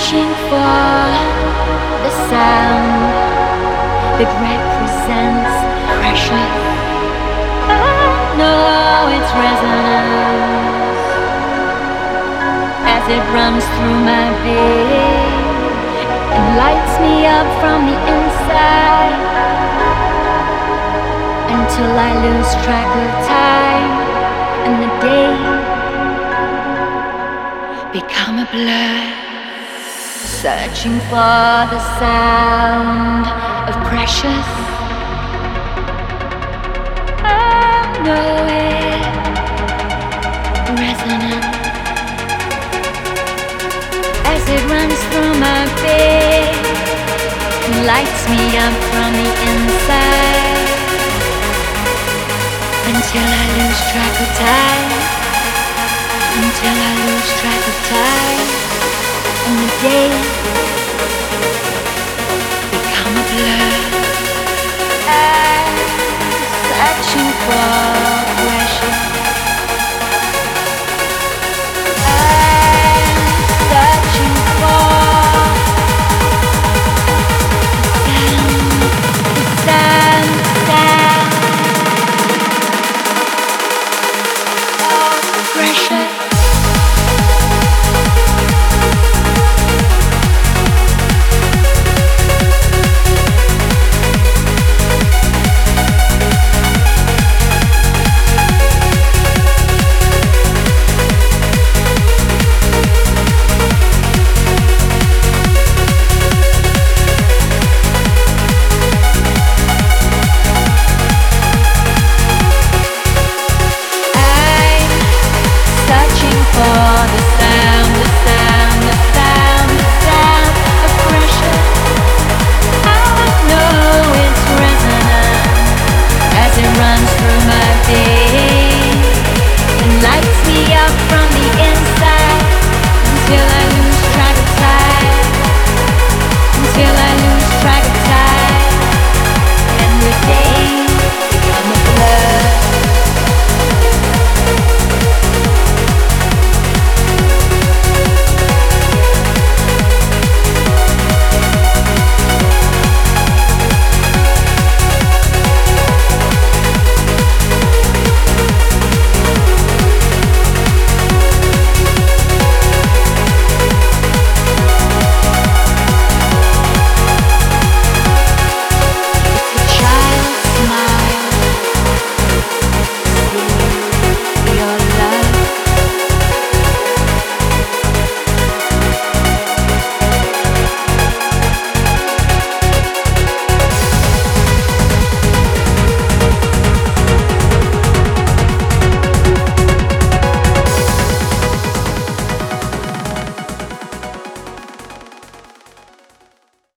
searching for the sound that represents pressure. I know its resonance as it runs through my being and lights me up from the inside until I lose track of time and the day become a blur. Searching for the sound of precious. I know it resonant as it runs through my being and lights me up from the inside until I lose track of time. Until I lose track of time and the day become a blur. I'm searching for pressure. I'm searching for the sound of pressure.